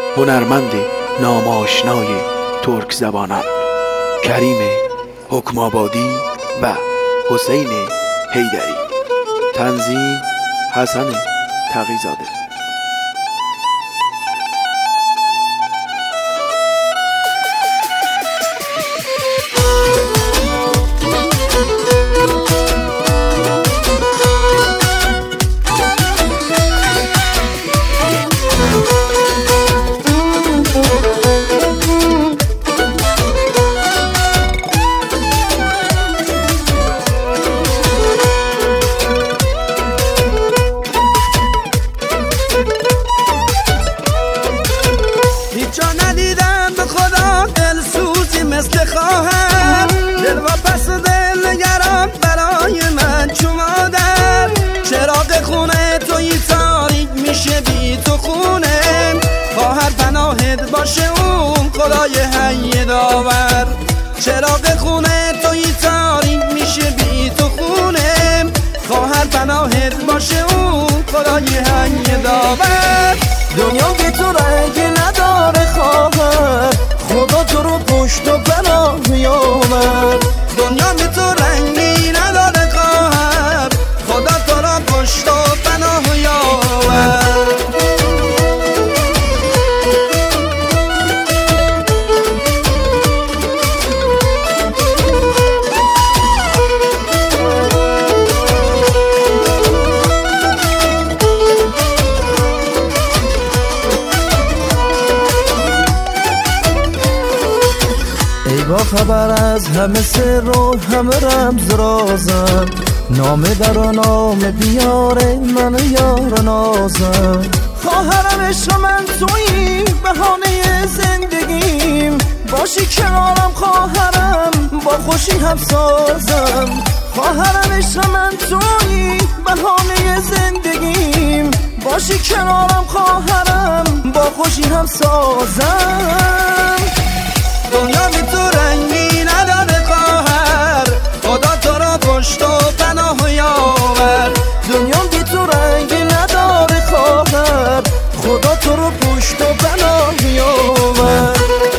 هنرمند ناماشنای ترک زبانان کریم حکم‌آبادی و حسین حیدری. تنظیم حسن تقی‌زاده. مثل خواهر دل و پس دل نگران برای من چو مادر. چراغ خونه توی تاریک میشه بی تو خونه. خواهر پناهت باشه اون خدای حی داور. چراغ خونه توی تاریک میشه بی تو خونه. خواهر پناهت باشه اون خدای حی داور. دنیا بی تو رنگی نداره خواهر، خدا تو رو پشت و پناه میامد. دنیا بی تو رنگی نداره خواهر، خدا تو رو پشت و پناه میامد. با خبر از همه سر و همه رمز رازم، نامه در و نامه بیاره من یار نازم. خواهرم عشق من تویی بهانه زندگیم، باشی کنارم خواهرم با خوشی هم سازم. خواهرم عشق من تویی بهانه زندگیم، باشی کنارم خواهرم با خوشی هم سازم. دنیا بی تو رنگی نداره خواهر، خدا تو را پشت و پناه یاور. دنیا بی تو رنگی نداره خواهر، خدا تو رو پشت و پناه یاور.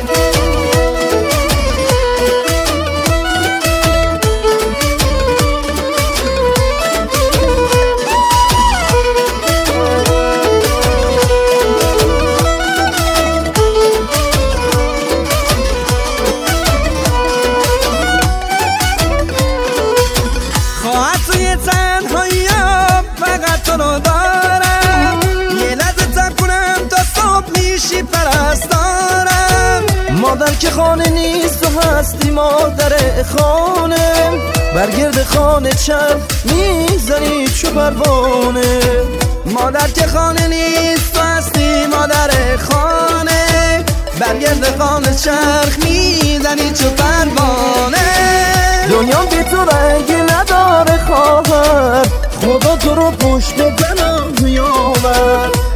فقط تو رو دارم، یه لحظه تب کنم تا صبح میشی پرستارم. مادر که خانه نیست و هستی مادر خانه، برگرد خانه چرخ میزنی چو پروانه. مادر که خانه نیست و هستی مادر خانه، برگرد خانه چرخ میزنی چو پروانه. دنیا بی تو رنگی نداره خواهر، خدا تو رو پشت و پناه میامد.